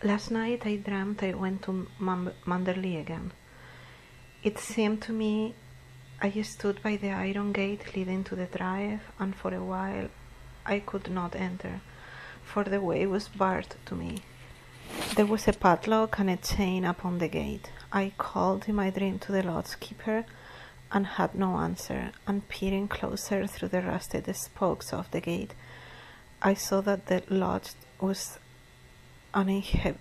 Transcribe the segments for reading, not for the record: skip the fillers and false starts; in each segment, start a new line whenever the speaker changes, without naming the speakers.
Last night I dreamt I went to Manderley again. It seemed to me I stood by the iron gate leading to the drive, and for a while I could not enter, for the way was barred to me. There was a padlock and a chain upon the gate. I called in my dream to the lodge-keeper, and had no answer, and peering closer through the rusted spokes of the gate, I saw that the lodge was uninhabited.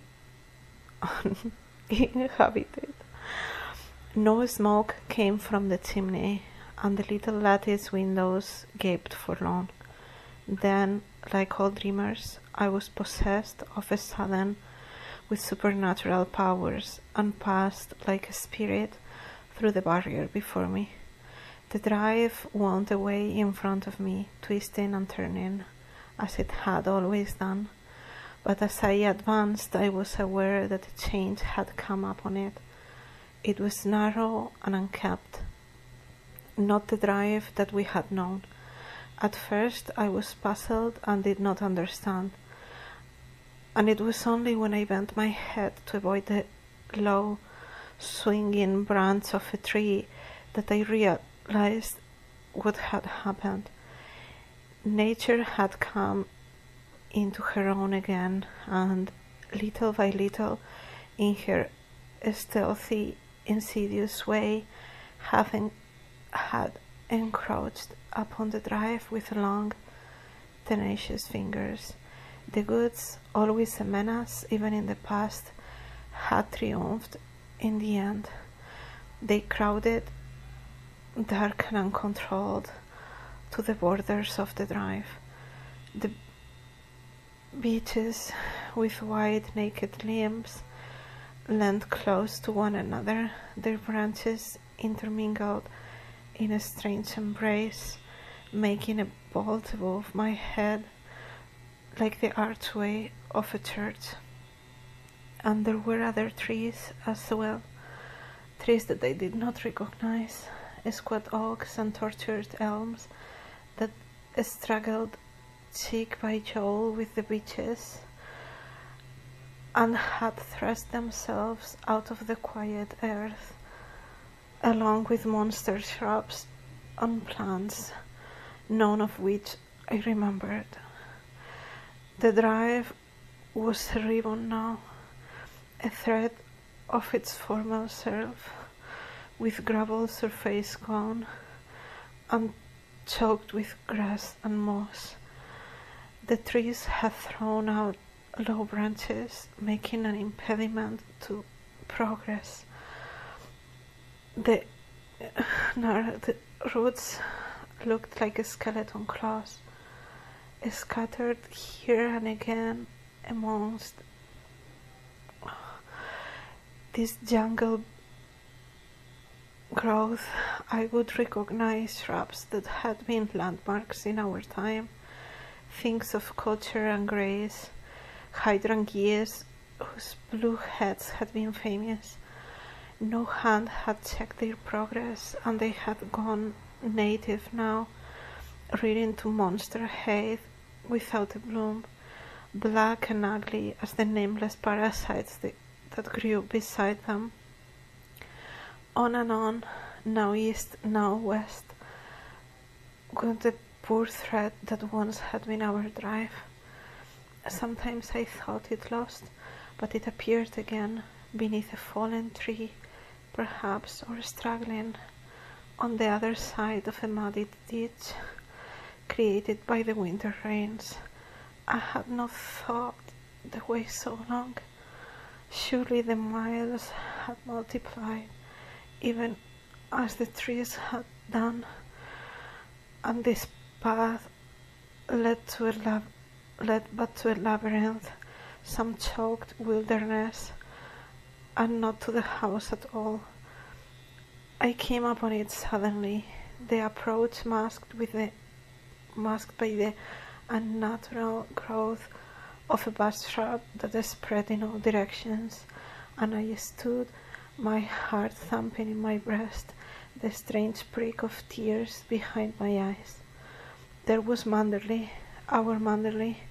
No smoke came from the chimney, and the little lattice windows gaped forlorn. Then, like all dreamers, I was possessed of a sudden with supernatural powers, and passed like a spirit through the barrier before me. The drive wound away in front of me, twisting and turning, as it had always done. But as I advanced, I was aware that a change had come upon it. It was narrow and unkempt, not the drive that we had known. At first I was puzzled and did not understand, and it was only when I bent my head to avoid the low, swinging branch of a tree that I realized what had happened. Nature had come into her own again, and little by little, in her stealthy, insidious way, had encroached upon the drive with long, tenacious fingers. The goods, always a menace even in the past, had triumphed in the end. They crowded, dark and uncontrolled, to the borders of the drive. The beeches, with wide naked limbs, leaned close to one another, their branches intermingled in a strange embrace, making a vault above my head like the archway of a church. And there were other trees as well, trees that I did not recognize, squat oaks and tortured elms that struggled cheek by jowl with the beeches, and had thrust themselves out of the quiet earth, along with monster shrubs and plants, none of which I remembered. The drive was a ribbon now, a thread of its former self, with gravel surface gone, and choked with grass and moss. The trees had thrown out low branches, making an impediment to progress. The gnarled roots looked like skeleton claws, scattered here and again amongst this jungle growth. I would recognize shrubs that had been landmarks in our time, things of culture and grace, hydrangeas whose blue heads had been famous. No hand had checked their progress, and they had gone native now, rearing to monster height without a bloom, black and ugly as the nameless parasites that grew beside them. On and on, now east, now west, went the poor thread that once had been our drive. Sometimes I thought it lost, but it appeared again beneath a fallen tree, perhaps, or struggling on the other side of a muddy ditch created by the winter rains. I had not thought the way so long. Surely the miles had multiplied, even as the trees had done, and this path led but to a labyrinth, some choked wilderness, and not to the house at all. I came upon it suddenly, the approach masked by the unnatural growth of a vast shrub that spread in all directions, and I stood, my heart thumping in my breast, the strange prick of tears behind my eyes. There was Manderley, our Manderley,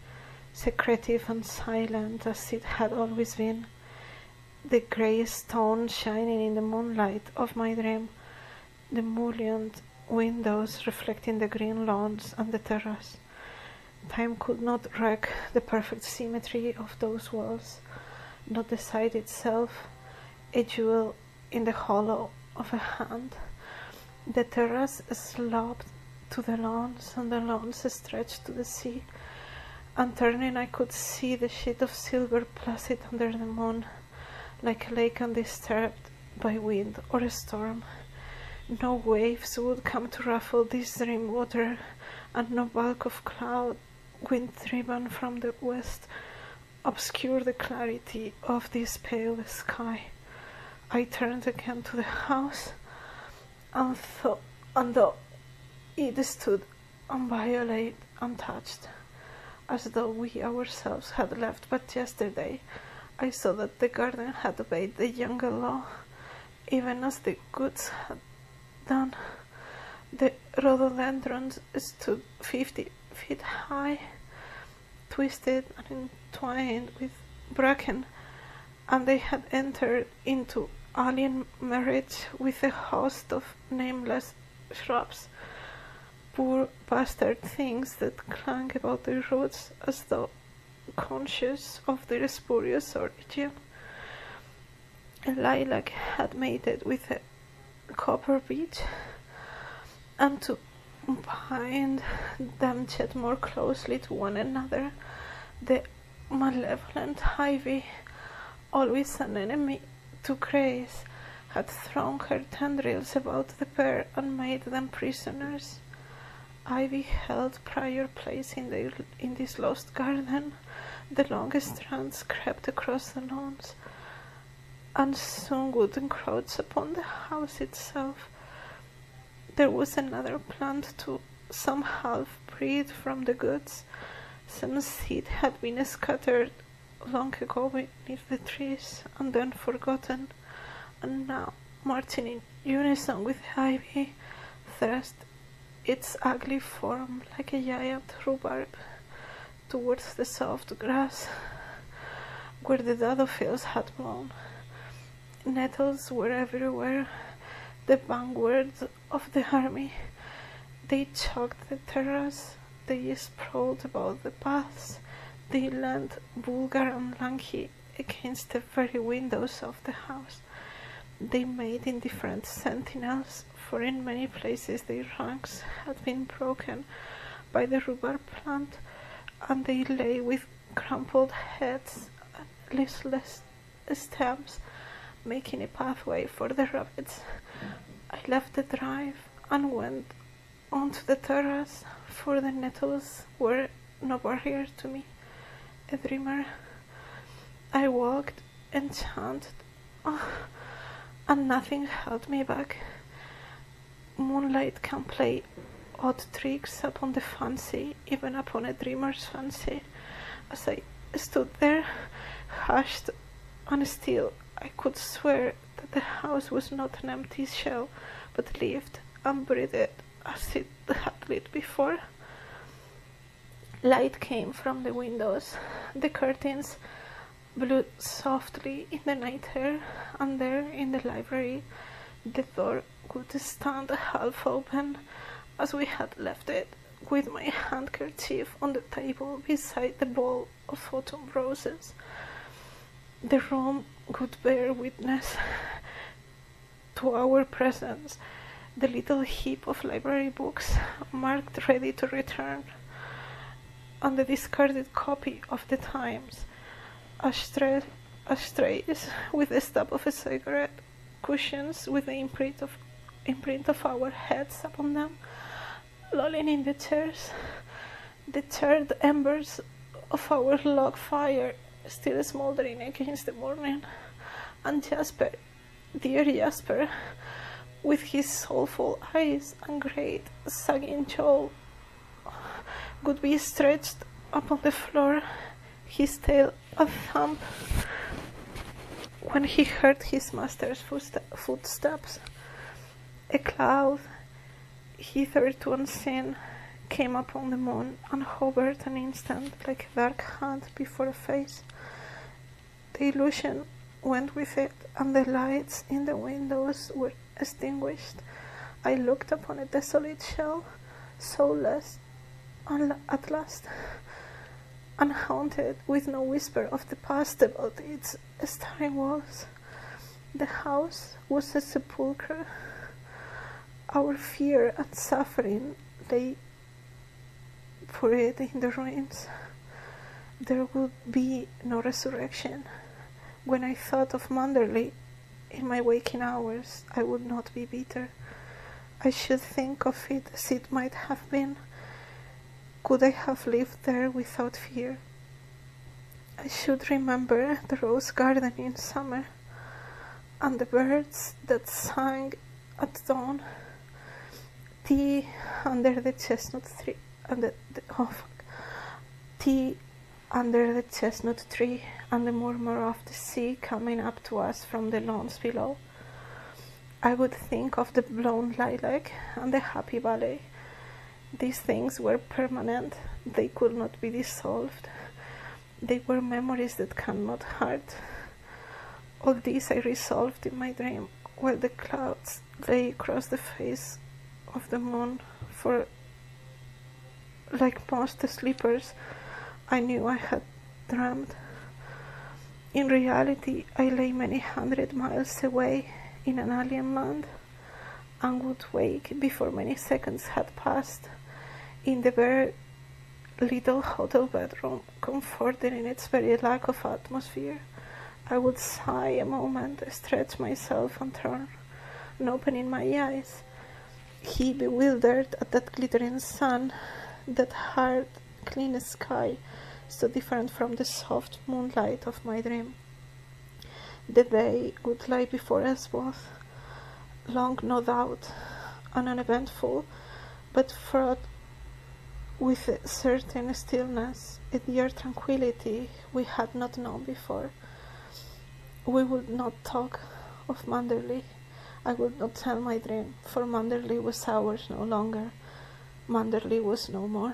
secretive and silent as it had always been, the grey stone shining in the moonlight of my dream, the mullioned windows reflecting the green lawns and the terrace. Time could not wreck the perfect symmetry of those walls, not the site itself, a jewel in the hollow of a hand. The terrace sloped to the lawns, and the lawns stretched to the sea, and turning I could see the sheet of silver placid under the moon, like a lake undisturbed by wind or a storm. No waves would come to ruffle this dream water, and no bulk of cloud, wind-driven from the west, obscure the clarity of this pale sky. I turned again to the house, and though it stood unviolated, untouched, as though we ourselves had left but yesterday, I saw that the garden had obeyed the jungle law, even as the goods had done. The rhododendrons stood 50 feet high, twisted and entwined with bracken, and they had entered into alien marriage with a host of nameless shrubs, poor bastard things that clung about their roots as though conscious of their spurious origin. A lilac had mated with a copper beech, and to bind them yet more closely to one another, the malevolent ivy, always an enemy to grace, had thrown her tendrils about the pair and made them prisoners. Ivy held prior place in this lost garden. The long strands crept across the lawns, and soon would encroach upon the house itself. There was another plant too, some half-breed from the goods. Some seed had been scattered long ago beneath the trees, and then forgotten, and now, marching in unison with the ivy, thrust its ugly form like a giant rhubarb towards the soft grass where the daffodils had blown. Nettles were everywhere, the vanguard of the army. They choked the terrace, they sprawled about the paths, they leaned vulgar and lanky against the very windows of the house. They made indifferent sentinels, for in many places their ranks had been broken by the rhubarb plant, and they lay with crumpled heads and listless stems, making a pathway for the rabbits. I left the drive and went onto the terrace, for the nettles were no barrier to me, a dreamer. I walked, enchanted, and nothing held me back. Moonlight can play odd tricks upon the fancy, even upon a dreamer's fancy. As I stood there, hushed and still, I could swear that the house was not an empty shell, but lived and breathed as it had lived before. Light came from the windows. The curtains blew softly in the night air, and there in the library the door would stand half open as we had left it, with my handkerchief on the table beside the bowl of autumn roses. The room would bear witness to our presence, the little heap of library books marked ready to return, and the discarded copy of the Times, ashtrays with the stub of a cigarette, cushions with the imprint of our heads upon them, lolling in the chairs, the charred embers of our log fire still smouldering against the morning, and Jasper, dear Jasper, with his soulful eyes and great sagging jaw, would be stretched upon the floor, his tail a thump, when he heard his master's footsteps. A cloud, hitherto unseen, came upon the moon and hovered an instant like a dark hand before a face. The illusion went with it, and the lights in the windows were extinguished. I looked upon a desolate shell, soulless at last, unhaunted, with no whisper of the past about its staring walls. The house was a sepulchre. Our fear and suffering lay buried in the ruins. There would be no resurrection. When I thought of Manderley in my waking hours, I would not be bitter. I should think of it as it might have been. Could I have lived there without fear? I should remember the rose garden in summer, and the birds that sang at dawn, tea under the chestnut tree, tea under the chestnut tree, and the murmur of the sea coming up to us from the lawns below. I would think of the blown lilac and the happy valley. These things were permanent. They could not be dissolved. They were memories that cannot hurt. All this I resolved in my dream, while the clouds lay across the face of the moon, for like most sleepers, I knew I had dreamed. In reality, I lay many hundred miles away in an alien land, and would wake before many seconds had passed, in the bare little hotel bedroom, comforted in its very lack of atmosphere. I would sigh a moment, stretch myself and turn, and opening my eyes, he bewildered at that glittering sun, that hard, clean sky, so different from the soft moonlight of my dream. The day would lie before us both, long no doubt, and uneventful, but fraught with a certain stillness, a dear tranquility we had not known before. We would not talk of Manderley. I would not tell my dream, for Manderley was ours no longer. Manderley was no more.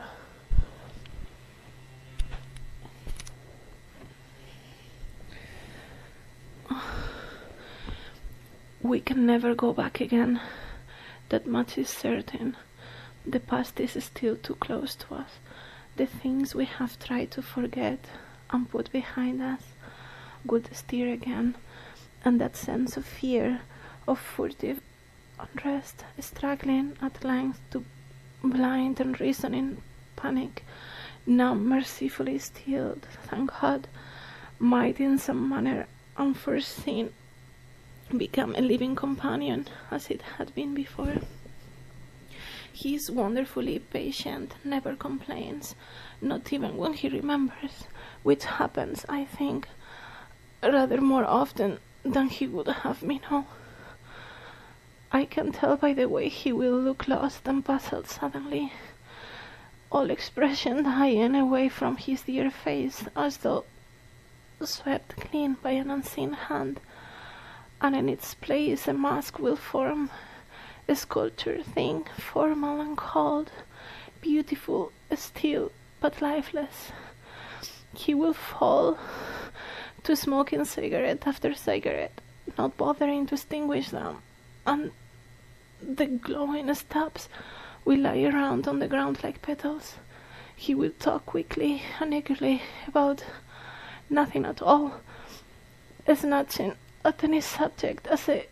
We can never go back again. That much is certain. The past is still too close to us. The things we have tried to forget and put behind us would stir again, and that sense of fear, of furtive unrest, struggling at length to blind and reasoning panic, now mercifully stilled, thank God, might in some manner unforeseen become a living companion as it had been before. He is wonderfully patient, never complains, not even when he remembers, which happens, I think, rather more often than he would have me know. I can tell by the way he will look lost and puzzled suddenly, all expression dying away from his dear face, as though swept clean by an unseen hand, and in its place a mask will form, a sculptured thing, formal and cold, beautiful, still, but lifeless. He will fall to smoking cigarette after cigarette, not bothering to extinguish them, and the glowing stubs will lie around on the ground like petals. He will talk quickly and eagerly about nothing at all, snatching at any subject as a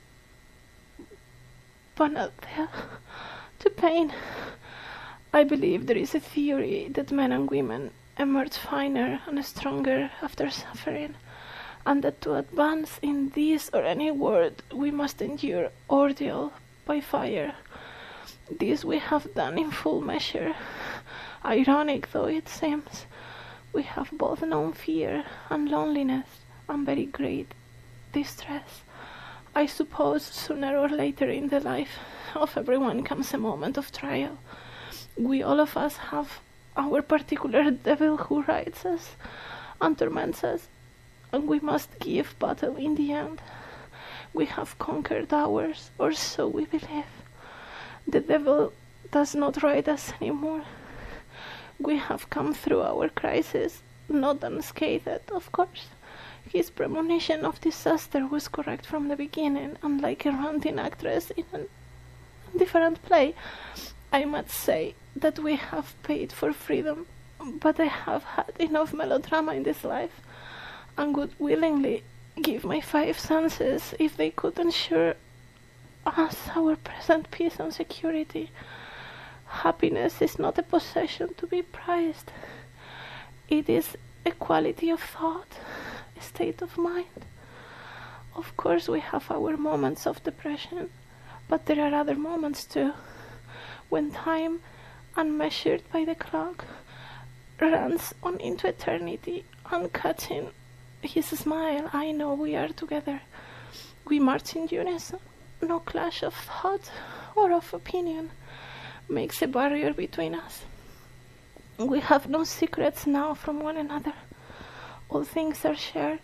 panacea to pain. I believe there is a theory that men and women emerge finer and stronger after suffering, and that to advance in this or any world we must endure ordeal by fire. This we have done in full measure. Ironic though it seems, we have both known fear and loneliness and very great distress. I suppose sooner or later in the life of everyone comes a moment of trial. We all of us have our particular devil who rides us and torments us, and we must give battle in the end. We have conquered ours, or so we believe. The devil does not ride us anymore. We have come through our crisis, not unscathed, of course. His premonition of disaster was correct from the beginning, unlike a ranting actress in a different play. I must say that we have paid for freedom, but I have had enough melodrama in this life, and would willingly give my 5 senses if they could ensure us our present peace and security. Happiness is not a possession to be prized. It is a quality of thought, a state of mind. Of course we have our moments of depression, but there are other moments too, when time, unmeasured by the clock, runs on into eternity, and catching his smile, I know we are together. We march in unison. No clash of thought or of opinion makes a barrier between us. We have no secrets now from one another. All things are shared.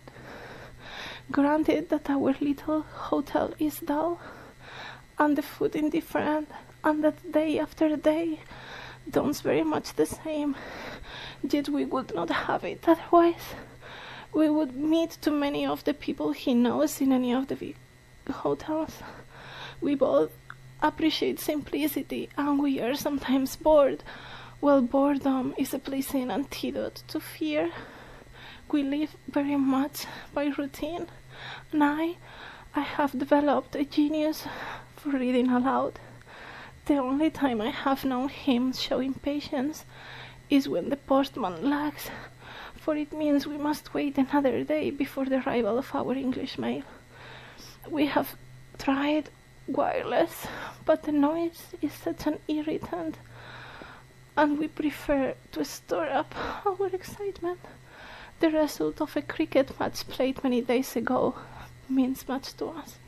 Granted that our little hotel is dull, and the food indifferent, and that day after day dawns very much the same, yet we would not have it otherwise. We would meet too many of the people he knows in any of the big hotels. We both appreciate simplicity, and we are sometimes bored. Well, boredom is a pleasing antidote to fear. We live very much by routine, and I have developed a genius for reading aloud. The only time I have known him show impatience is when the postman lags, for it means we must wait another day before the arrival of our English mail. We have tried wireless, but the noise is such an irritant, and we prefer to store up our excitement. The result of a cricket match played many days ago means much to us.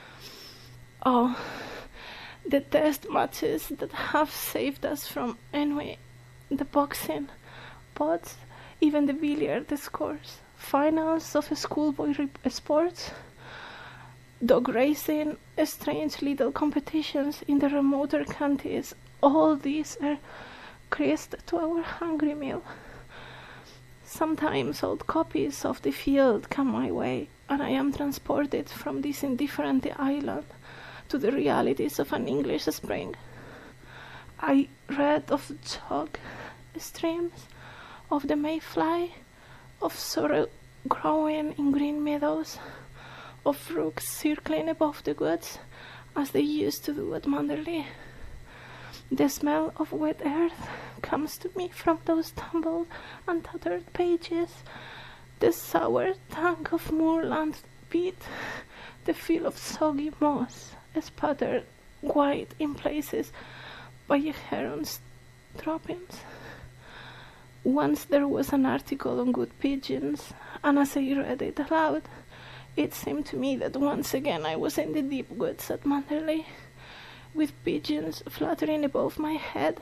Oh, the test matches that have saved us from ennui, the boxing, pots, even the billiard scores, finals of schoolboy sports, dog racing, strange little competitions in the remoter counties, all these are grist to our hungry meal. Sometimes old copies of The Field come my way, and I am transported from this indifferent island to the realities of an English spring. I read of chalk streams, of the mayfly, of sorrel growing in green meadows, of rooks circling above the woods as they used to do at Manderley. The smell of wet earth comes to me from those tumbled and tattered pages, the sour tang of moorland peat, the feel of soggy moss, spattered white in places by a heron's droppings. Once there was an article on good pigeons, and as I read it aloud, it seemed to me that once again I was in the deep woods at Manderley, with pigeons fluttering above my head.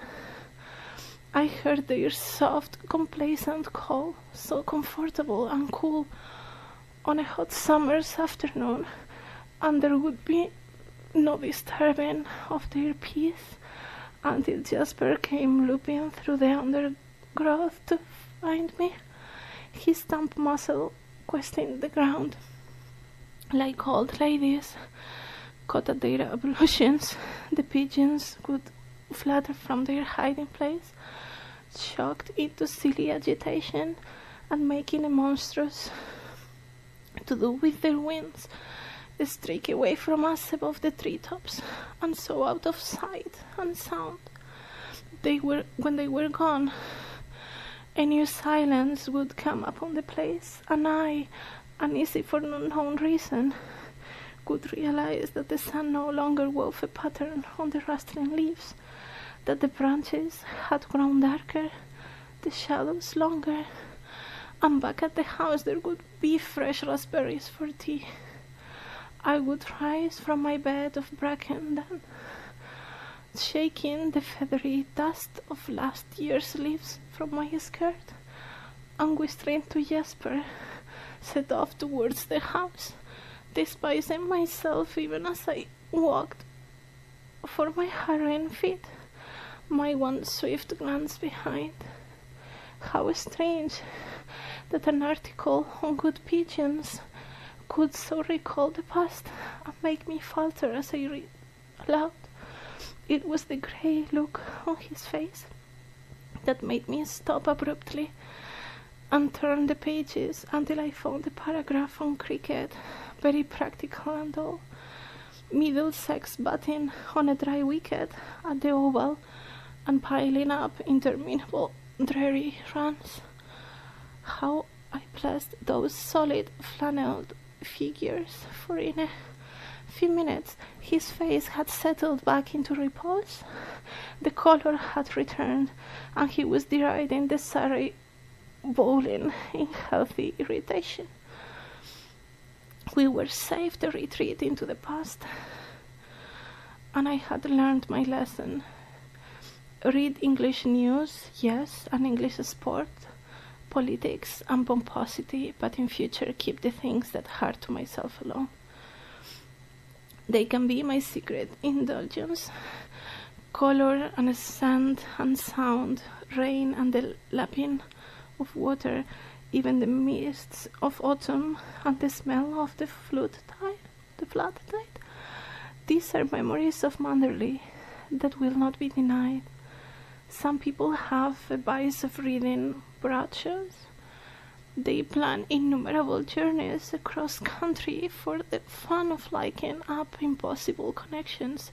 I heard their soft, complacent call, so comfortable and cool on a hot summer's afternoon, and there would be no disturbing of their peace until Jasper came looping through the undergrowth to find me, his stump muzzle questing the ground. Like old ladies caught at their ablutions, the pigeons would flutter from their hiding place, shocked into silly agitation, and making a monstrous to-do with their wings, streak away from us above the treetops, and so out of sight and sound. When they were gone, a new silence would come upon the place, and I, uneasy for no known reason, could realize that the sun no longer wove a pattern on the rustling leaves, that the branches had grown darker, the shadows longer, and back at the house there would be fresh raspberries for tea. I would rise from my bed of bracken then, shaking the feathery dust of last year's leaves from my skirt, and whistling to Jasper, set off towards the house, despising myself even as I walked for my hurrying feet. my one swift glance behind. How strange that an article on good pigeons could so recall the past and make me falter as I read aloud. It was the grey look on his face that made me stop abruptly and turn the pages until I found the paragraph on cricket, very practical and all. Middlesex batting on a dry wicket at the Oval and piling up interminable dreary runs. How I blessed those solid flannelled figures, for in a few minutes his face had settled back into repose. The colour had returned, and he was deriding the Surrey bowling in healthy irritation. We were safe to retreat into the past, and I had learned my lesson. Read English news, yes, and English sport, politics and pomposity, but in future keep the things that hurt to myself alone. They can be my secret indulgence. Colour and scent and sound, rain and the lapping of water, even the mists of autumn and the smell of the flood tide. These are memories of Manderley that will not be denied. Some people have a vice of reading broadsheets. They plan innumerable journeys across country for the fun of linking up impossible connections.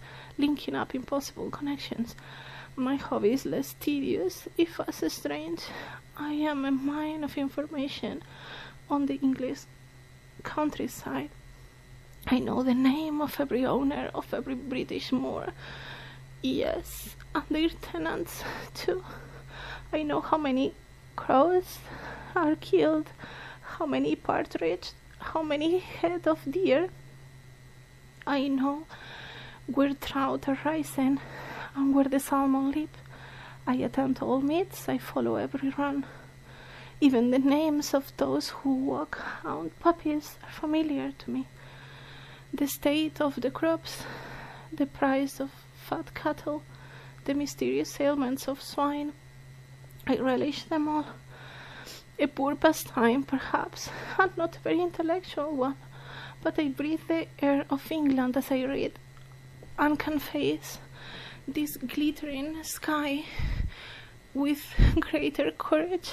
My hobby is less tedious, if as strange. I am a mine of information on the English countryside. I know the name of every owner of every British moor. Yes, and their tenants too. I know how many crows are killed, how many partridge, how many head of deer. I know where trout are rising and where the salmon leap. I attend all meets, I follow every run. Even the names of those who walk hound puppies are familiar to me. The state of the crops, the price of fat cattle, the mysterious ailments of swine, I relish them all. A poor pastime, perhaps, and not a very intellectual one, but I breathe the air of England as I read, and can face this glittering sky with greater courage.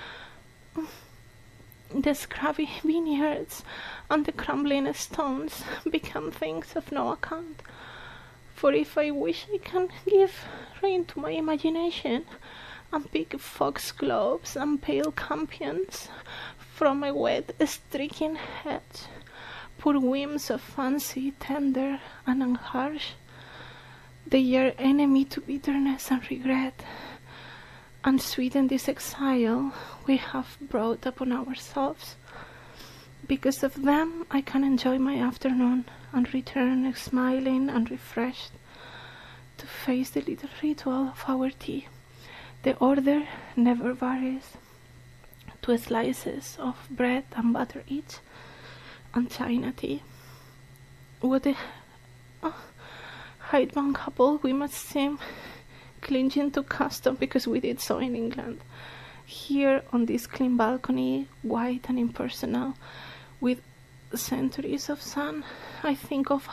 The scrubby vineyards and the crumbling stones become things of no account, for if I wish I can give rein to my imagination and pick foxgloves and pale campions from a wet streaking hedge, poor whims of fancy, tender and unharsh. They are enemy to bitterness and regret, and sweeten this exile we have brought upon ourselves. Because of them I can enjoy my afternoon and return smiling and refreshed to face the little ritual of our tea. The order never varies. 2 slices of bread and butter each, and China tea. What a hidebound couple we must seem, clinging to custom because we did so in England. Here on this clean balcony, white and impersonal, with centuries of sun, I think of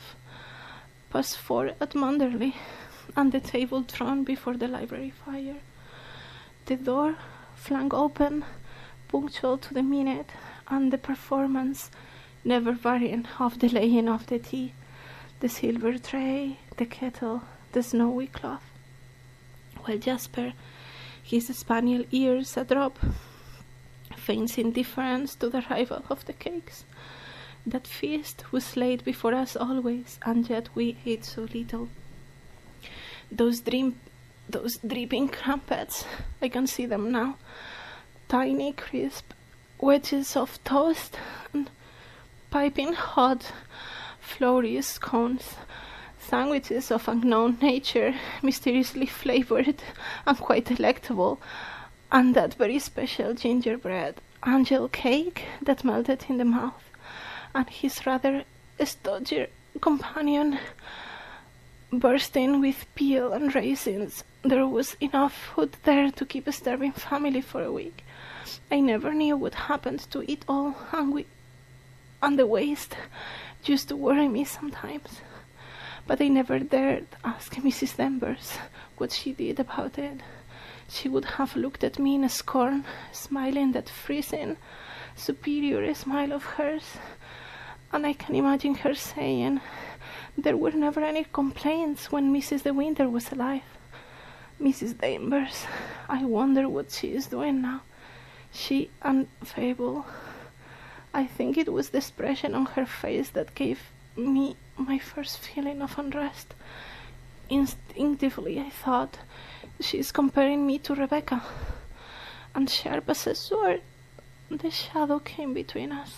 4:30 at Manderley, and the table drawn before the library fire. The door flung open, punctual to the minute, and the performance never varying of the laying of the tea, the silver tray, the kettle, the snowy cloth. While Jasper, his spaniel ears adrop, feigns indifference to the arrival of the cakes. That feast was laid before us always, and yet we ate so little. Those dripping crumpets, I can see them now, tiny crisp wedges of toast and piping hot floury scones, sandwiches of unknown nature, mysteriously flavored and quite delectable, and that very special gingerbread angel cake that melted in the mouth, and his rather stodgy companion bursting with peel and raisins There was enough food there to keep a starving family for a week. I never knew what happened to it all, and the waste used to worry me sometimes. But I never dared ask Mrs. Danvers what she did about it. She would have looked at me in scorn, smiling that freezing, superior smile of hers, and I can imagine her saying, "There were never any complaints when Mrs. De Winter was alive." Mrs. Danvers, I wonder what she is doing now. She and Fable. I think it was the expression on her face that gave me my first feeling of unrest. Instinctively I thought, she's comparing me to Rebecca. And sharp as a sword, the shadow came between us.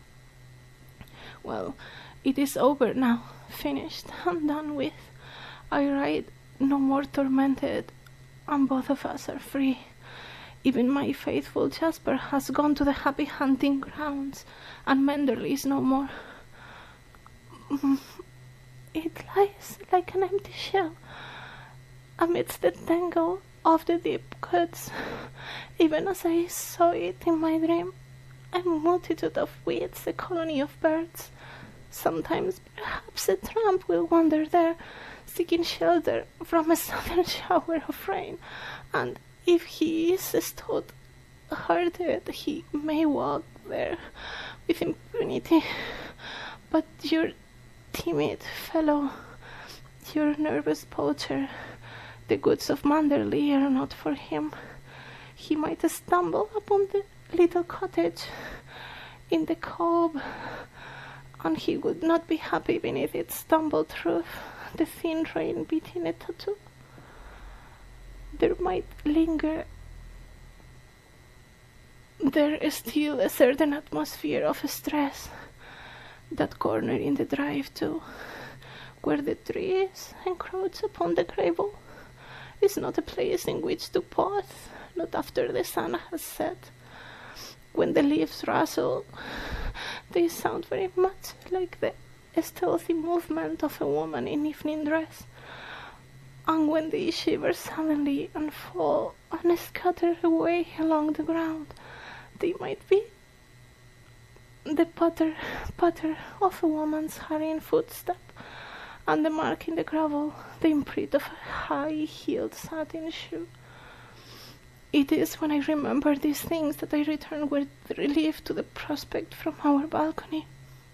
Well, it is over now, finished and done with. I ride no more tormented, and both of us are free. Even my faithful Jasper has gone to the happy hunting grounds, and Menderley is no more. It lies like an empty shell amidst the tangle of the deep cuts, even as I saw it in my dream. A multitude of weeds, a colony of birds. Sometimes perhaps a tramp will wander there, seeking shelter from a sudden shower of rain, and if he is stout-hearted, he may walk there with impunity. But your timid fellow, your nervous poacher, the goods of Manderley are not for him. He might stumble upon the little cottage in the cove, and he would not be happy beneath its tumbled roof, the thin rain beating a tattoo. There might linger there is still a certain atmosphere of stress. That corner in the drive, too, where the trees encroach upon the gravel, is not a place in which to pause, not after the sun has set. When the leaves rustle, they sound very much like the stealthy movement of a woman in evening dress. And when they shiver suddenly and fall and scatter away along the ground, they might be the patter of a woman's hurrying footstep, and the mark in the gravel, the imprint of a high-heeled satin shoe. It is when I remember these things that I return with relief to the prospect from our balcony.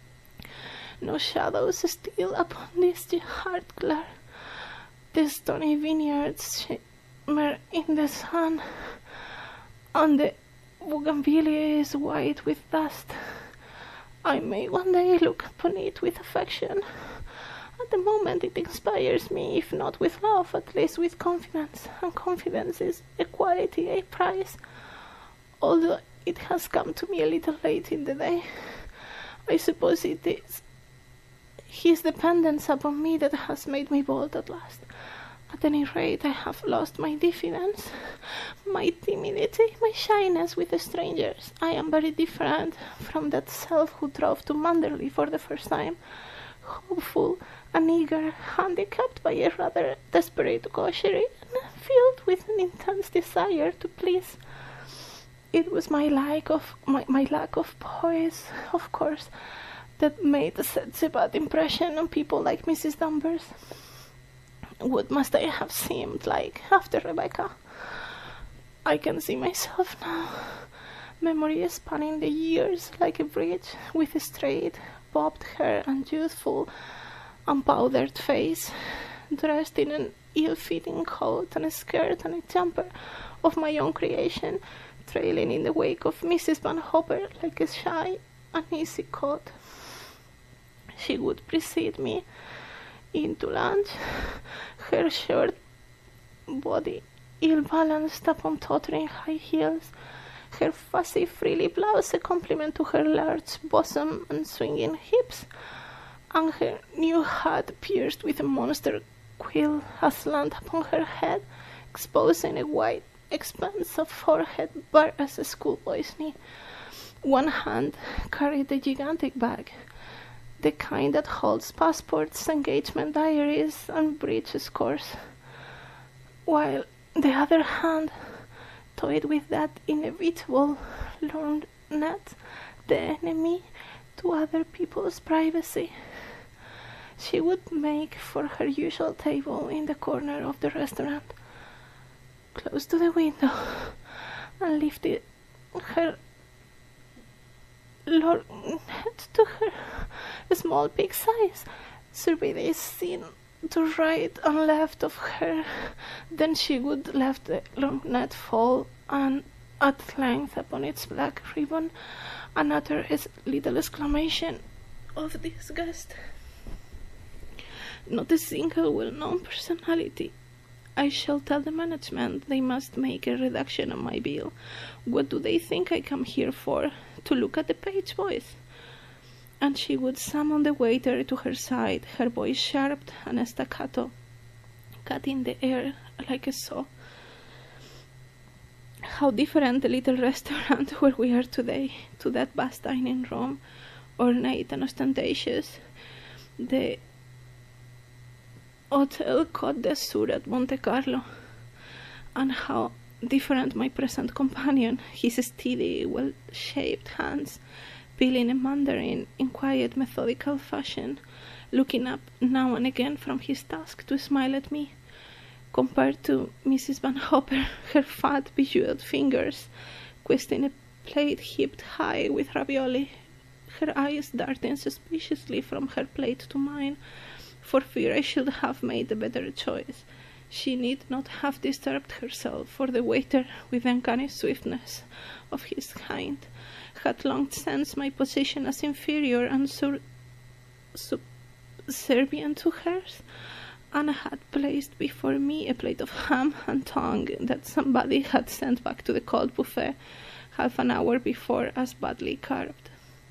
No shadows steal upon this hard glare. The stony vineyards shimmer in the sun, and the bougainvillea is white with dust. I may one day look upon it with affection. At the moment it inspires me, if not with love, at least with confidence, and confidence is a quality I prize, although it has come to me a little late in the day. I suppose it is his dependence upon me that has made me bold at last. At any rate, I have lost my diffidence, my timidity, my shyness with strangers. I am very different from that self who drove to Manderley for the first time, hopeful and eager, handicapped by a rather desperate gaucherie, and filled with an intense desire to please. It was my lack of poise, of course, that made such a bad impression on people like Mrs. Danvers. What must I have seemed like after Rebecca? I can see myself now, memory spanning the years like a bridge, with straight, bobbed hair and youthful, unpowdered face, dressed in an ill-fitting coat and a skirt and a jumper of my own creation, trailing in the wake of Mrs. Van Hopper like a shy, uneasy coat. She would precede me into lunch, her short body ill-balanced upon tottering high heels, her fussy frilly blouse a compliment to her large bosom and swinging hips, and her new hat pierced with a monster quill aslant upon her head, exposing a wide expanse of forehead bare as a schoolboy's knee. One hand carried a gigantic bag, the kind that holds passports, engagement diaries, and bridge scores. while the other hand toyed with that inevitable lorgnette, the enemy to other people's privacy. She would make for her usual table in the corner of the restaurant, close to the window, and lifted her lorgnette to her small pig size, surveyed the scene to right and left of her. Then she would let the lorgnette fall, and at length upon its black ribbon, and utter a little exclamation of disgust. Not a single well-known personality. I shall tell the management they must make a reduction on my bill. What do they think I come here for? To look at the page boys? And she would summon the waiter to her side, her voice sharp and staccato, cutting the air like a saw. How different the little restaurant where we are today to that vast dining room, ornate and ostentatious, the Hotel Côte d'Azur at Monte Carlo, and how different my present companion, his steady, well-shaped hands, peeling a mandarin in quiet, methodical fashion, looking up now and again from his task to smile at me, compared to Mrs. Van Hopper, her fat, bejeweled fingers, twisting a plate heaped high with ravioli, her eyes darting suspiciously from her plate to mine, for fear I should have made a better choice. She need not have disturbed herself, for the waiter, with the uncanny swiftness of his kind, had long sensed my position as inferior and subservient to hers, and had placed before me a plate of ham and tongue that somebody had sent back to the cold buffet half an hour before as badly carved.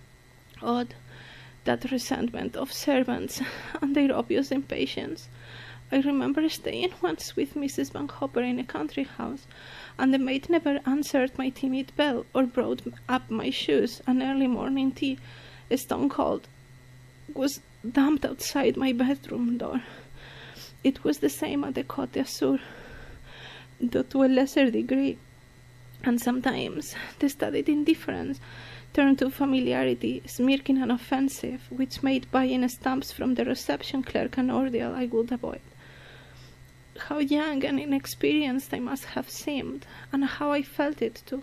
Odd, that resentment of servants and their obvious impatience. I remember staying once with Mrs. Van Hopper in a country house, and the maid never answered my timid bell or brought up my shoes, and early morning tea, stone cold, was dumped outside my bedroom door. It was the same at the Côte d'Azur, though to a lesser degree, and sometimes the studied indifference turned to familiarity, smirking and offensive, which made buying stamps from the reception clerk an ordeal I would avoid. How young and inexperienced I must have seemed, and how I felt it too.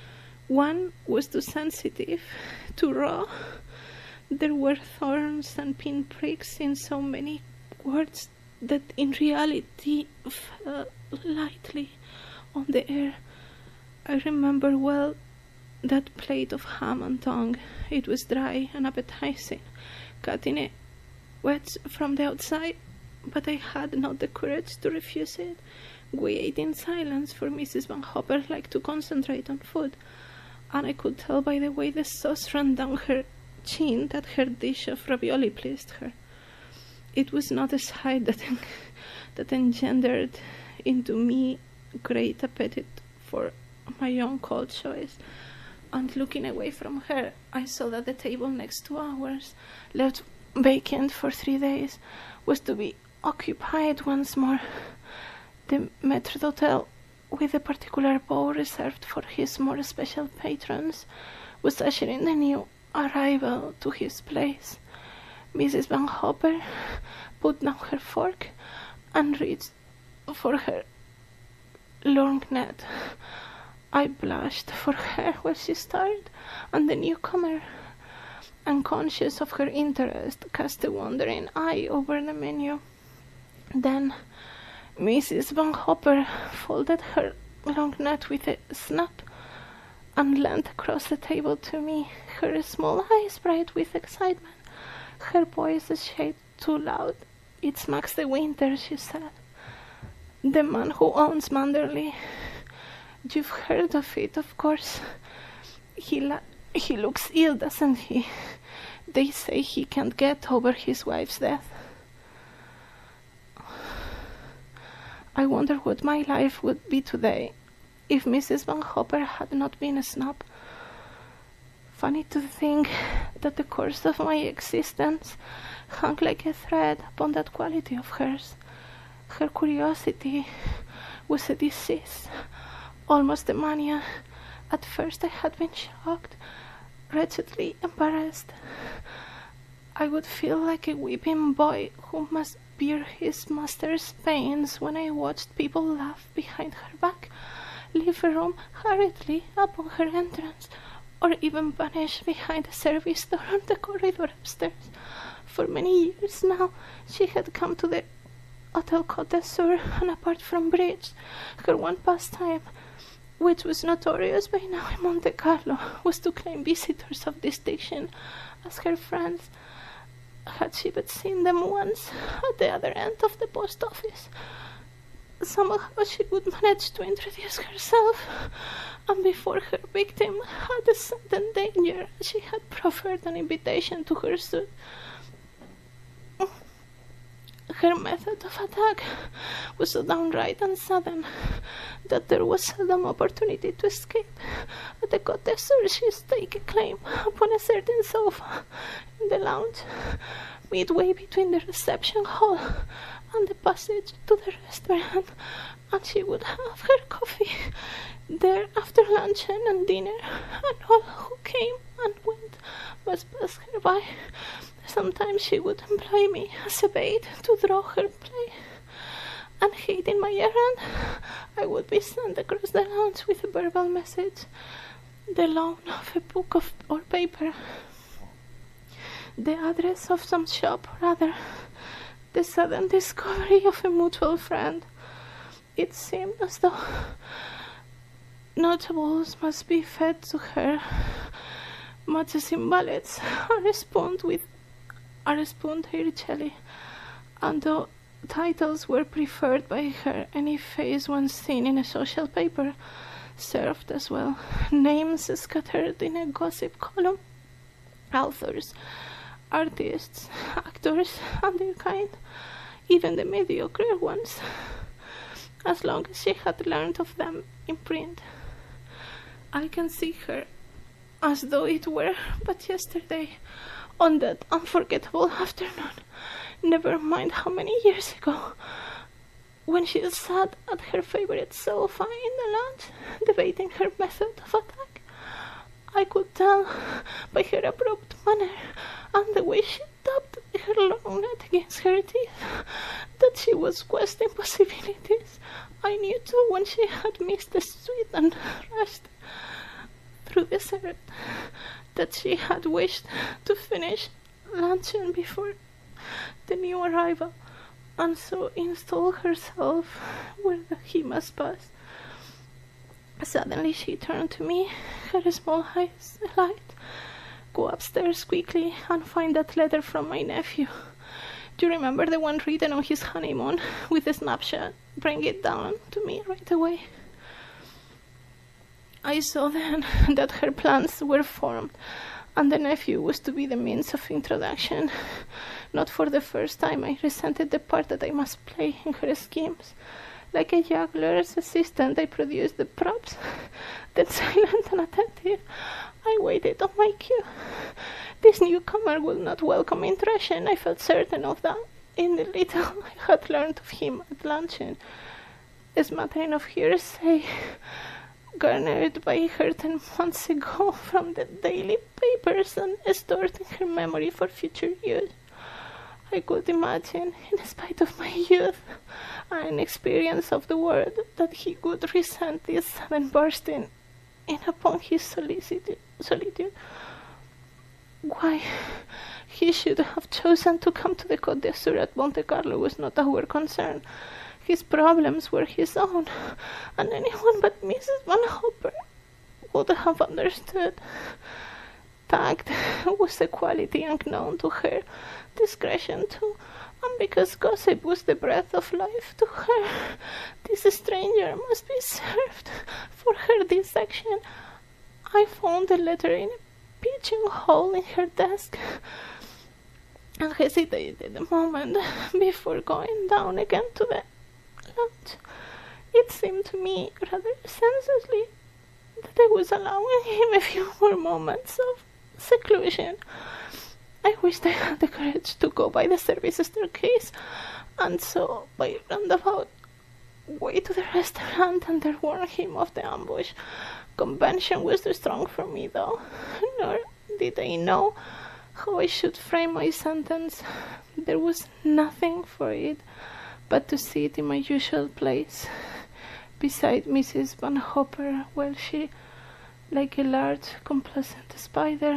One was too sensitive, too raw. There were thorns and pinpricks in so many words that in reality fell lightly on the air. I remember well that plate of ham and tongue. It was dry and appetizing, cutting a wedge from the outside, but I had not the courage to refuse it. We ate in silence, for Mrs. Van Hopper liked to concentrate on food, and I could tell by the way the sauce ran down her chin that her dish of ravioli pleased her. It was not a sight that engendered into me great appetite for my own cold choice, and looking away from her, I saw that the table next to ours, left vacant for 3 days, was to be occupied once more. The maître d'hôtel, with a particular bow reserved for his more special patrons, was ushering the new arrival to his place. Mrs. Van Hopper put down her fork and reached for her lorgnette. I blushed for her while she stared, and the newcomer, unconscious of her interest, cast a wondering eye over the menu. Then Mrs. Van Hopper folded her lorgnette with a snap and leaned across the table to me, her small eyes bright with excitement, her voice a shade too loud. "It's Max de Winter," she said. "The man who owns Manderley. You've heard of it, of course. He looks ill, doesn't he? They say he can't get over his wife's death. I wonder what my life would be today if Mrs. Van Hopper had not been a snob. Funny to think that the course of my existence hung like a thread upon that quality of hers. Her curiosity
was a disease, almost a mania. At first I had been shocked, wretchedly embarrassed. I would feel like a weeping boy who must bear his master's pains when I watched people laugh behind her back, leave a room hurriedly upon her entrance, or even vanish behind the service door on the corridor upstairs. For many years now she had come to the Hotel Côte d'Azur, and apart from bridge, her one pastime, which was notorious by now in Monte Carlo, was to claim visitors of distinction as her friends. Had she but seen them once at the other end of the post office, somehow she would manage to introduce herself, and before her victim had a sudden danger, she had proffered an invitation to her suit. Her method of attack was so downright and sudden that there was seldom opportunity to escape. At the Côte d'Azur she staked a claim upon a certain sofa in the lounge, midway between the reception hall and the passage to the restaurant, and she would have her coffee there after luncheon and dinner, and all who came and went must pass her by. Sometimes she would employ me as a bait to draw her play, and hating my errand, I would be sent across the lounge with a verbal message, the loan of a book or paper, the address of some shop or other, the sudden discovery of a mutual friend. It seemed as though notables must be fed to her, much as invalids are spooned irregularly, and though titles were preferred by her, any face once seen in a social paper served as well. Names scattered in a gossip column, authors, artists, actors, and their kind, even the mediocre ones, as long as she had learned of them in print. I can see her as though it were but yesterday, on that unforgettable afternoon, never mind how many years ago, when she sat at her favorite sofa in the lounge, debating her method of attack. I could tell by her abrupt manner and the way she tapped her long neck against her teeth that she was questing possibilities. I knew too when she had missed the street and rushed through the desert that she had wished to finish luncheon before the new arrival, and so install herself where he must pass. Suddenly she turned to me, her small eyes alight. Go upstairs quickly and find that letter from my nephew. Do you remember the one written on his honeymoon with a snapshot? Bring it down to me right away. I saw then that her plans were formed, and the nephew was to be the means of introduction. Not for the first time I resented the part that I must play in her schemes. Like a juggler's assistant, I produced the props. Then, silent and attentive, I waited on my cue. This newcomer would not welcome intrusion. I felt certain of that in the little I had learned of him at luncheon. A smattering of hearsay garnered by her 10 months ago from the daily papers and stored in her memory for future use. I could imagine, in spite of my youth and inexperience of the world, that he would resent this sudden bursting in upon his solitude. Why he should have chosen to come to the Côte d'Azur at Monte Carlo was not our concern. His problems were his own, and anyone but Mrs. Van Hopper would have understood. Tact was a quality unknown to her, discretion too, and because gossip was the breath of life to her, this stranger must be served for her dissection. I found the letter in a pigeonhole in her desk, and hesitated a moment before going down again to the lounge. It seemed to me rather senselessly that I was allowing him a few more moments of seclusion. I wished I had the courage to go by the service staircase, and so by roundabout way to the restaurant and there warned him of the ambush. Convention was too strong for me, though, nor did I know how I should frame my sentence. There was nothing for it but to sit in my usual place, beside Mrs. Van Hopper, while she, like a large, complacent spider,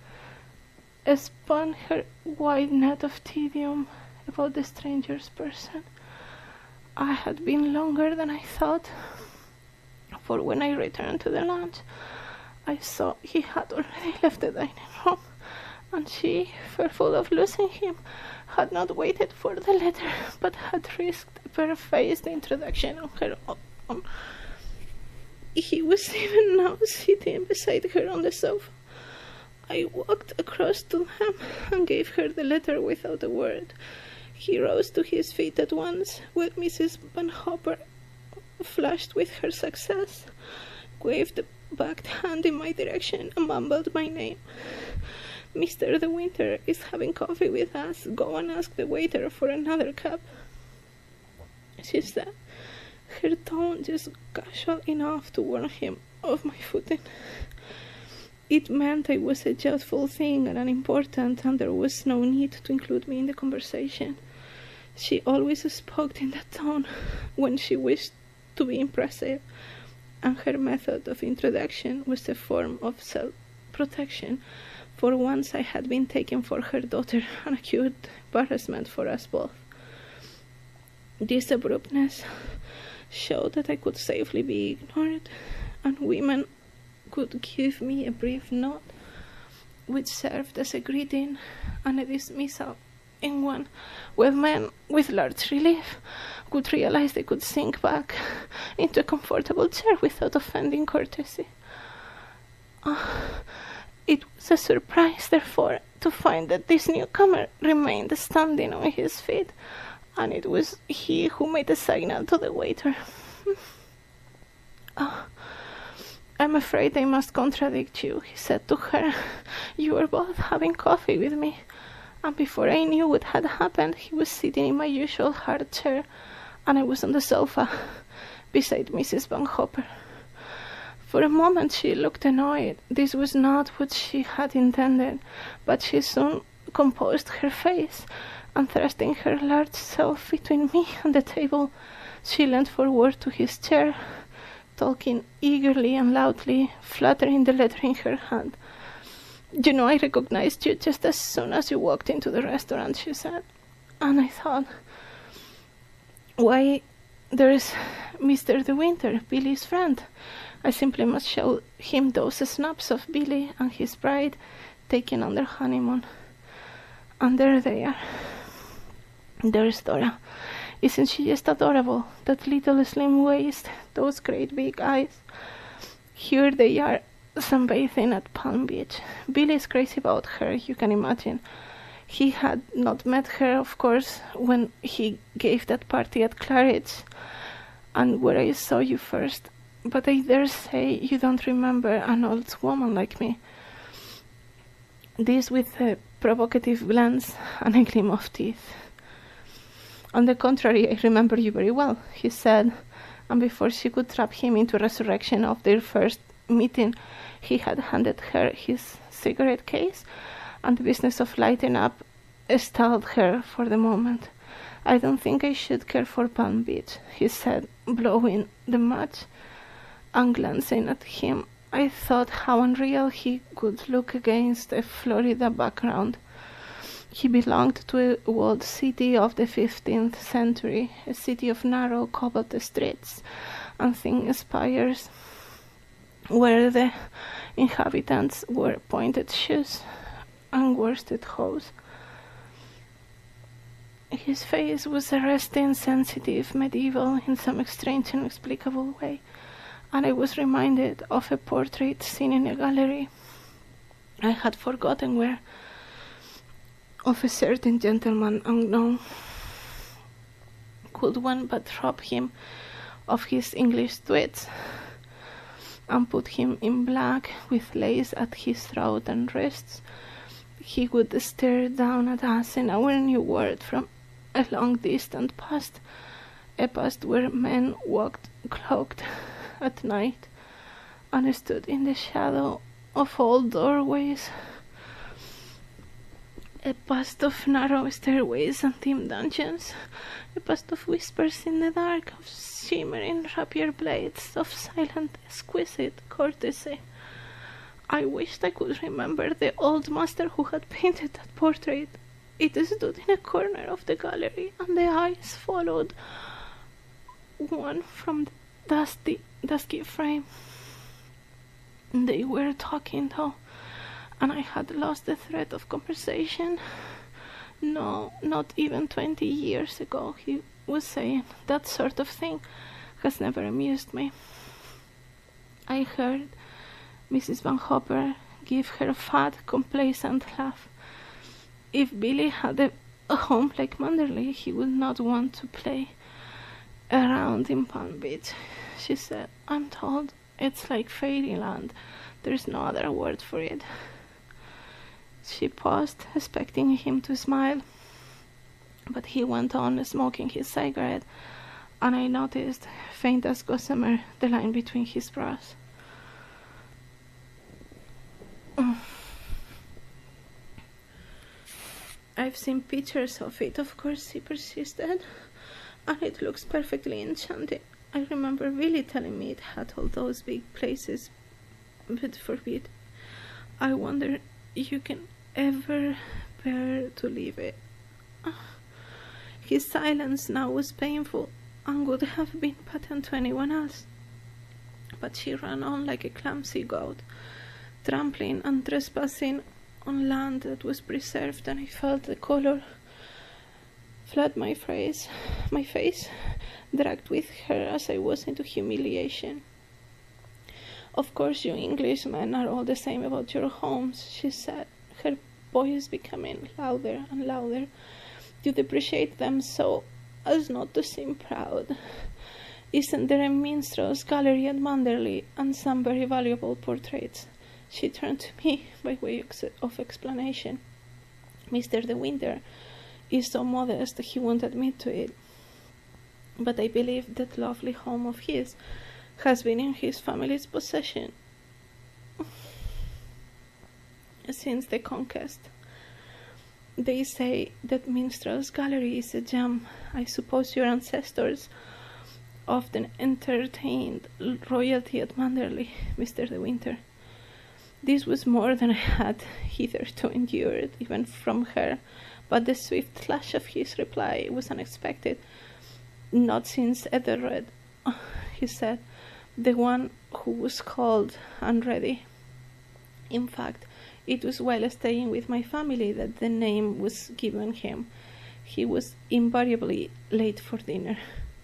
spun her wide net of tedium about the stranger's person. I had been longer than I thought, for when I returned to the lounge, I saw he had already left the dining room, and she, fearful of losing him, had not waited for the letter, but had risked a barefaced introduction on her own. He was even now sitting beside her on the sofa. I walked across to him and gave her the letter without a word. He rose to his feet at once, with Mrs. Van Hopper, flushed with her success, waved a backed hand in my direction and mumbled my name. "Mr. De Winter is having coffee with us. Go and ask the waiter for another cup," she said, her tone just casual enough to warn him of my footing. It meant I was a doubtful thing and unimportant, and there was no need to include me in the conversation. She always spoke in that tone when she wished to be impressive, and her method of introduction was a form of self-protection. For once I had been taken for her daughter, an acute embarrassment for us both. This abruptness showed that I could safely be ignored, and women could give me a brief nod, which served as a greeting and a dismissal in one, where men, with large relief, could realize they could sink back into a comfortable chair without offending courtesy. It was a surprise, therefore, to find that this newcomer remained standing on his feet, and it was he who made a signal to the waiter. "I'm afraid I must contradict you," he said to her. "You were both having coffee with me." And before I knew what had happened, he was sitting in my usual hard chair, and I was on the sofa, beside Mrs. Van Hopper. For a moment she looked annoyed. This was not what she had intended, but she soon composed her face, and thrusting her large self between me and the table, she leaned forward to his chair, talking eagerly and loudly, fluttering the letter in her hand. "You know, I recognized you just as soon as you walked into the restaurant," she said. And I thought, why, there's Mr. De Winter, Billy's friend. I simply must show him those snaps of Billy and his bride taken on their honeymoon. And there they are. There's Dora. Isn't she just adorable? That little slim waist, those great big eyes. Here they are, sunbathing at Palm Beach. Billy is crazy about her, you can imagine. He had not met her, of course, when he gave that party at Claridge's, and where I saw you first. But I dare say you don't remember an old woman like me. This with a provocative glance and a gleam of teeth. "On the contrary, I remember you very well," he said, and before she could trap him into resurrection of their first meeting, he had handed her his cigarette case, and the business of lighting up stalled her for the moment. "I don't think I should care for Palm Beach," he said, blowing the match, and glancing at him. I thought how unreal he could look against a Florida background. He belonged to a walled city of the 15th century, a city of narrow cobbled streets and thin spires, where the inhabitants wore pointed shoes and worsted hose. His face was arresting, sensitive, medieval in some strange, inexplicable way, and I was reminded of a portrait seen in a gallery I had forgotten where, of a certain gentleman unknown. Could one but rob him of his English tweeds and put him in black with lace at his throat and wrists, he would stare down at us in our new world from a long distant past, a past where men walked cloaked at night and stood in the shadow of old doorways, a past of narrow stairways and dim dungeons, a past of whispers in the dark, of shimmering rapier blades, of silent, exquisite courtesy. I wished I could remember the old master who had painted that portrait. It stood in a corner of the gallery, and the eyes followed one from the dusky frame. They were talking, though, and I had lost the thread of conversation. No, not even 20 years ago, he was saying. That sort of thing has never amused me. I heard Mrs. Van Hopper give her fat, complacent laugh. If Billy had a home like Manderley, he would not want to play around in Palm Beach, she said. I'm told it's like fairyland. There's no other word for it. She paused, expecting him to smile, but he went on smoking his cigarette, and I noticed, faint as gossamer, the line between his brows. I've seen pictures of it, of course, he persisted, and it looks perfectly enchanting. I remember Billy telling me it had all those big places, but forbid. I wonder you can ever bear to leave it. His silence now was painful, and would have been patent to anyone else. But she ran on like a clumsy goat, trampling and trespassing on land that was preserved, and I felt the color flood my face, dragged with her as I was into humiliation. Of course you Englishmen are all the same about your homes, she said, her voice becoming louder and louder. You depreciate them so as not to seem proud. Isn't there a minstrel's gallery at Manderley, and some very valuable portraits? She turned to me by way of explanation. Mr. De Winter is so modest he won't admit to it, but I believe that lovely home of his has been in his family's possession since the conquest. They say that Minstrel's Gallery is a gem. I suppose your ancestors often entertained royalty at Manderley, Mr. De Winter. This was more than I had hitherto endured, even from her, but the swift flash of his reply was unexpected. Not since Ethelred, he said, the one who was called unready. In fact, it was while staying with my family that the name was given him. He was invariably late for dinner.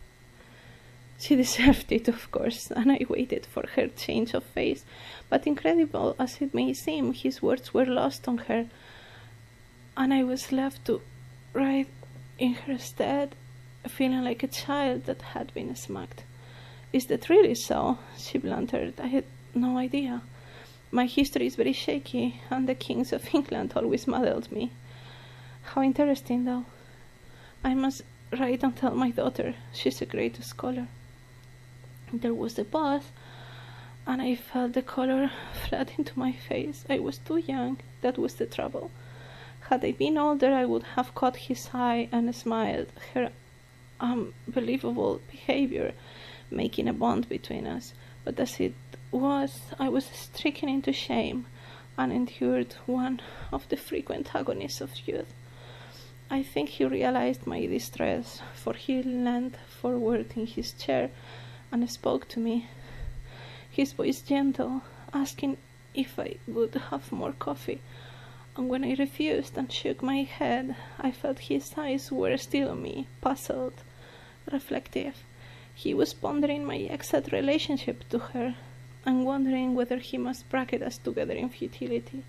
She deserved it, of course, and I waited for her change of face, but incredible as it may seem, his words were lost on her, and I was left to write in her stead, feeling like a child that had been smacked. Is that really so? She blundered. I had no idea. My history is very shaky, and the kings of England always muddled me. How interesting, though. I must write and tell my daughter. She's a great scholar. There was a pause, and I felt the color flood into my face. I was too young. That was the trouble. Had I been older, I would have caught his eye and smiled. Her unbelievable behavior making a bond between us. But as it was, I was stricken into shame and endured one of the frequent agonies of youth. I think he realized my distress, for he leaned forward in his chair and spoke to me, his voice gentle, asking if I would have more coffee, and when I refused and shook my head, I felt his eyes were still on me, puzzled, reflective. He was pondering my exact relationship to her, and wondering whether he must bracket us together in futility.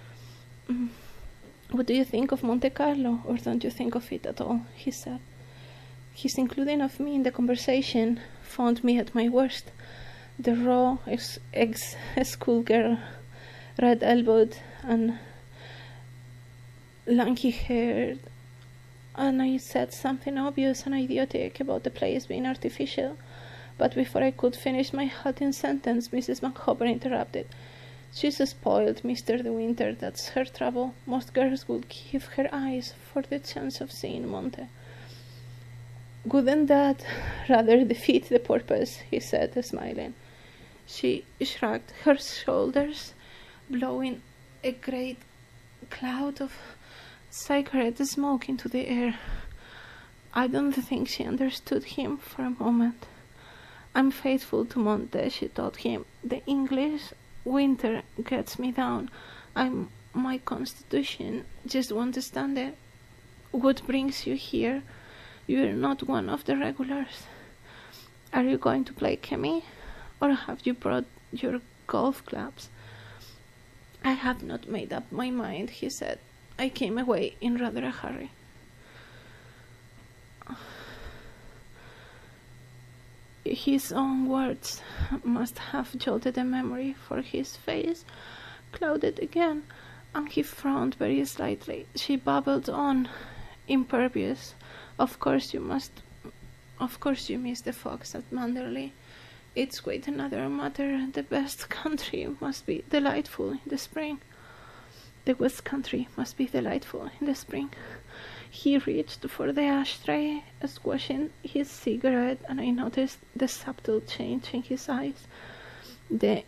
What do you think of Monte Carlo, or don't you think of it at all? He said. His including of me in the conversation found me at my worst. The raw ex-schoolgirl, red-elbowed and lanky-haired, and I said something obvious and idiotic about the place being artificial. But before I could finish my halting sentence, Mrs. Van Hopper interrupted. "She's spoiled, Mr. De Winter, that's her trouble. Most girls would give her eyes for the chance of seeing Monte." "Wouldn't that rather defeat the purpose?" he said, smiling. She shrugged her shoulders, blowing a great cloud of cigarette smoke into the air. I don't think she understood him for a moment. "I'm faithful to Monte," she told him. "The English winter gets me down. My constitution just won't stand it. What brings you here? You're not one of the regulars. Are you going to play chemie? Or have you brought your golf clubs?" "I have not made up my mind," he said. "I came away in rather a hurry." His own words must have jolted a memory, for his face clouded again, and he frowned very slightly. She babbled on, impervious. Of course you miss the fox at Manderley. It's quite another matter. The West Country must be delightful in the spring. The West Country must be delightful in the spring. He reached for the ashtray, squashing his cigarette, and I noticed the subtle change in his eyes, the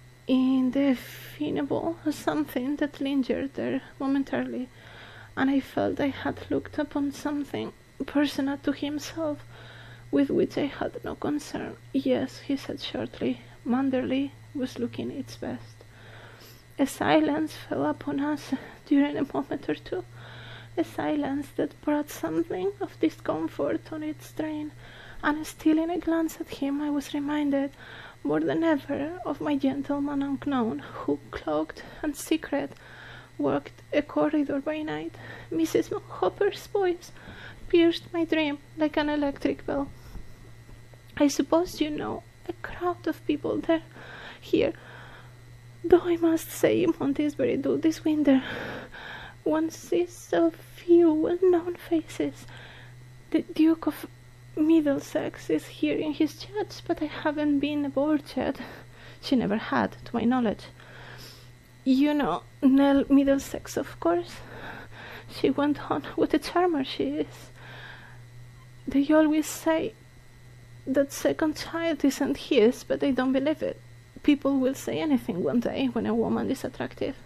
indefinable something that lingered there momentarily, and I felt I had looked upon something personal to himself, with which I had no concern. "Yes," he said shortly, "Manderley was looking its best." A silence fell upon us during a moment or two, a silence that brought something of discomfort on its train, and stealing a glance at him, I was reminded more than ever of my gentleman unknown, who, cloaked and secret, walked a corridor by night. Mrs. Van Hopper's voice pierced my dream like an electric bell. "I suppose you know a crowd of people there, here, though I must say Monte is very dull this winter. One sees so few well-known faces. The Duke of Middlesex is here in his yacht, but I haven't been aboard yet. She never had, to my knowledge. You know Nell Middlesex, of course?" She went on. "What a charmer she is. They always say that second child isn't his, but I don't believe it. People will say anything one day when a woman is attractive.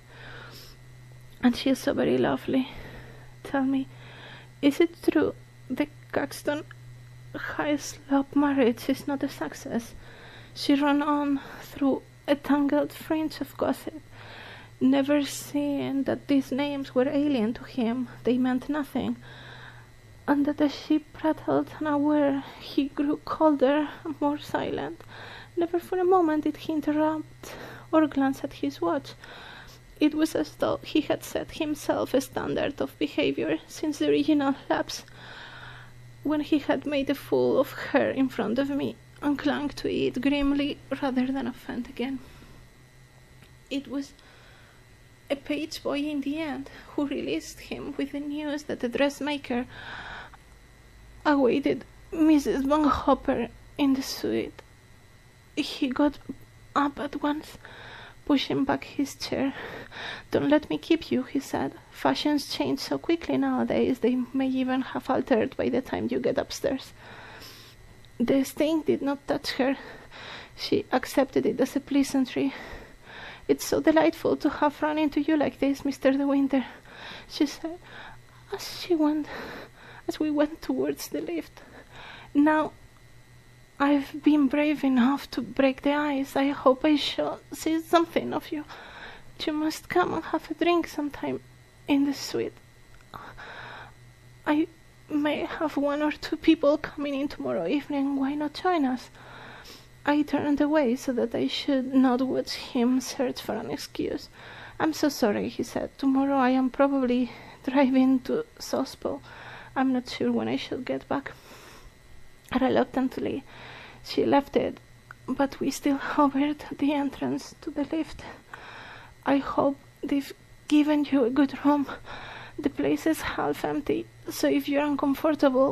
And she is so very lovely. Tell me, is it true the Caxton Hislop marriage is not a success?" She ran on through a tangled fringe of gossip, never seeing that these names were alien to him. They meant nothing, and that as she prattled unaware, he grew colder and more silent. Never for a moment did he interrupt or glance at his watch. It was as though he had set himself a standard of behavior since the original lapse, when he had made a fool of her in front of me, and clung to it grimly rather than offend again. It was a page boy in the end who released him with the news that the dressmaker awaited Mrs. Van Hopper in the suite. He got up at once, pushing back his chair. "Don't let me keep you," he said. "Fashions change so quickly nowadays, they may even have altered by the time you get upstairs." The sting did not touch her. She accepted it as a pleasantry. "It's so delightful to have run into you like this, Mr. De Winter," she said, as we went towards the lift. "Now I've been brave enough to break the ice. I hope I shall see something of you. You must come and have a drink sometime in the suite. I may have one or two people coming in tomorrow evening. Why not join us?" I turned away so that I should not watch him search for an excuse. "I'm so sorry," he said. "Tomorrow I am probably driving to Sospel. I'm not sure when I shall get back." Reluctantly, she left it, but we still hovered at the entrance to the lift. "I hope they've given you a good room. The place is half empty. So if you're uncomfortable,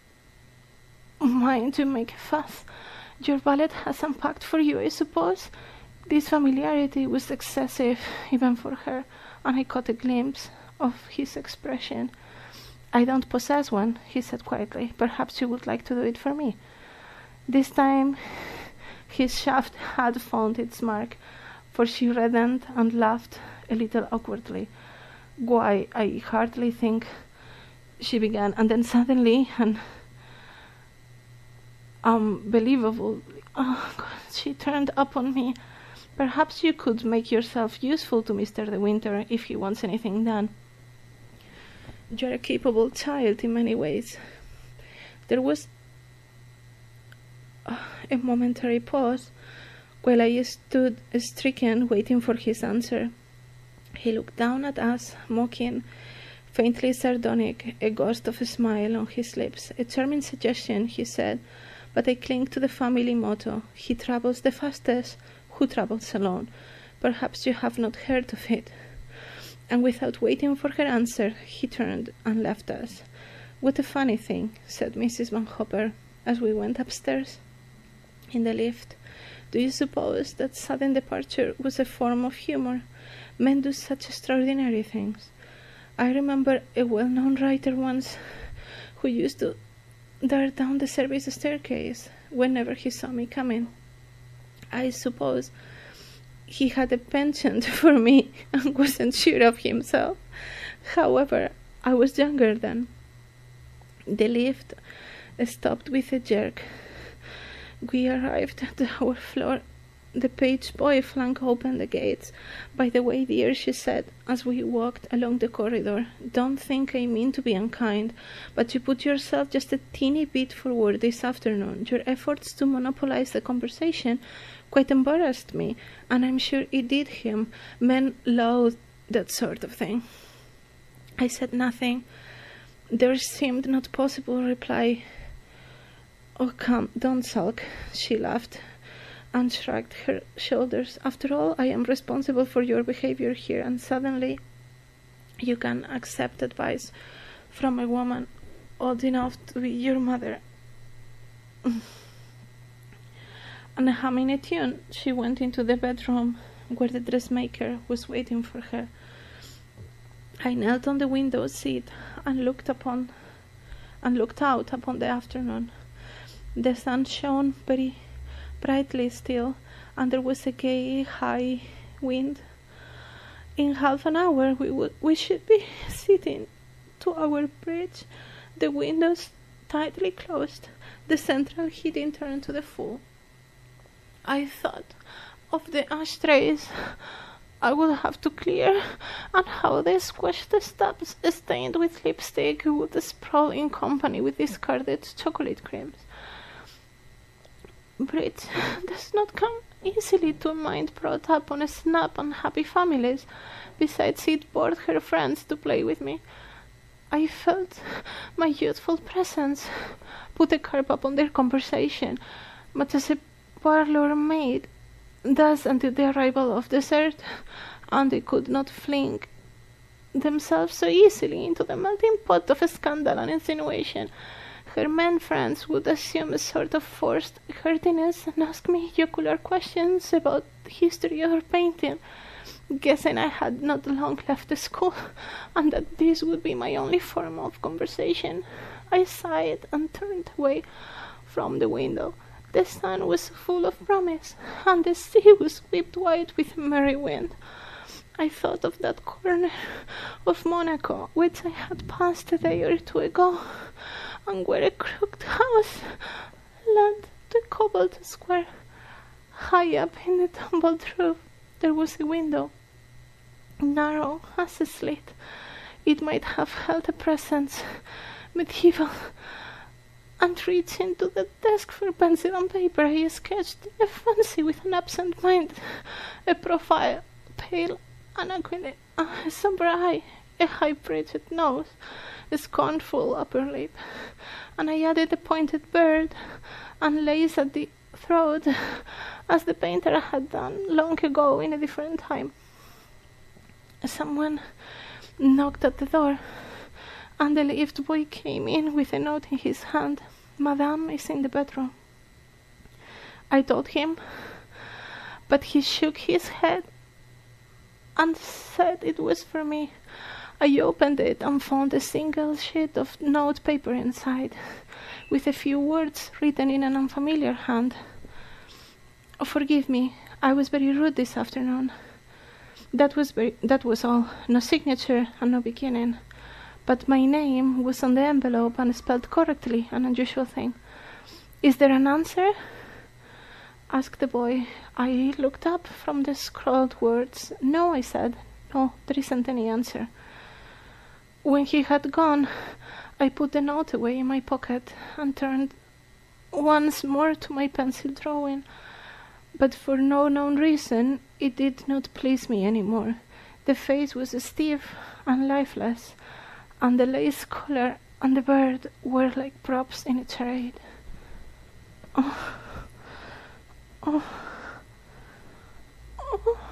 mind to make a fuss. Your valet has unpacked for you, I suppose? This familiarity was excessive, even for her, and I caught a glimpse of his expression. I don't possess one, he said quietly. Perhaps you would like to do it for me. This time his shaft had found its mark, for she reddened and laughed a little awkwardly. Why, I hardly think, she began, and then suddenly and unbelievably, she turned upon me. Perhaps you could make yourself useful to Mr. De Winter if he wants anything done. You're a capable child in many ways. There was a momentary pause while I stood stricken, waiting for his answer. He looked down at us, mocking, faintly sardonic, a ghost of a smile on his lips. A charming suggestion, he said, but I cling to the family motto, he travels the fastest who travels alone. Perhaps you have not heard of it. And without waiting for her answer, he turned and left us. What a funny thing, said Mrs. Van Hopper, as we went upstairs. In the lift, do you suppose that sudden departure was a form of humor? Men do such extraordinary things. I remember a well-known writer once who used to dart down the service staircase whenever he saw me coming. I suppose he had a penchant for me and wasn't sure of himself. However, I was younger then. The lift stopped with a jerk. We arrived at our floor. The page boy flung open the gates. By the way, dear, she said, as we walked along the corridor, don't think I mean to be unkind, but you put yourself just a teeny bit forward this afternoon. Your efforts to monopolize the conversation quite embarrassed me, and I'm sure it did him. Men loathe that sort of thing. I said nothing. There seemed not possible reply. Oh, come, don't sulk, she laughed and shrugged her shoulders. After all, I am responsible for your behavior here, and suddenly you can accept advice from a woman old enough to be your mother. And humming a tune, she went into the bedroom where the dressmaker was waiting for her. I knelt on the window seat and looked out upon the afternoon. The sun shone very brightly still, and there was a gay high wind. In half an hour we should be sitting to our bridge, the windows tightly closed, the central heating turned to the full. I thought of the ashtrays I would have to clear, and how the squashed stubs stained with lipstick would sprawl in company with discarded chocolate creams. Bridge does not come easily to a mind brought up on a snap and happy families. Besides, it bored her friends to play with me. I felt my youthful presence put a curb upon their conversation, much as a parlour maid does until the arrival of dessert, and they could not fling themselves so easily into the melting pot of scandal and insinuation. Her men friends would assume a sort of forced heartiness and ask me jocular questions about the history or painting, guessing I had not long left the school, and that this would be my only form of conversation. I sighed and turned away from the window. The sun was full of promise, and the sea was whipped white with a merry wind. I thought of that corner of Monaco which I had passed a day or two ago, and where a crooked house led to a cobbled square. High up in the tumbled roof there was a window, narrow as a slit. It might have held a presence, medieval, and reaching to the desk for pencil and paper, I sketched in a fancy with an absent mind a profile, pale and aquiline, a sombre eye, a high-bridged nose, a scornful upper lip, and I added a pointed bird and lace at the throat, as the painter had done long ago in a different time. Someone knocked at the door. and the lift boy came in with a note in his hand. Madame is in the bedroom. I told him, but he shook his head and said it was for me. I opened it and found a single sheet of notepaper inside, with a few words written in an unfamiliar hand. Oh, forgive me, I was very rude this afternoon. That was all. No signature and no beginning. But my name was on the envelope and spelled correctly, an unusual thing. Is there an answer? Asked the boy. I looked up from the scrawled words. No, I said. No, there isn't any answer. When he had gone, I put the note away in my pocket and turned once more to my pencil drawing. But for no known reason, it did not please me any more. The face was stiff and lifeless, and the lace collar and the bird were like props in a charade. Oh.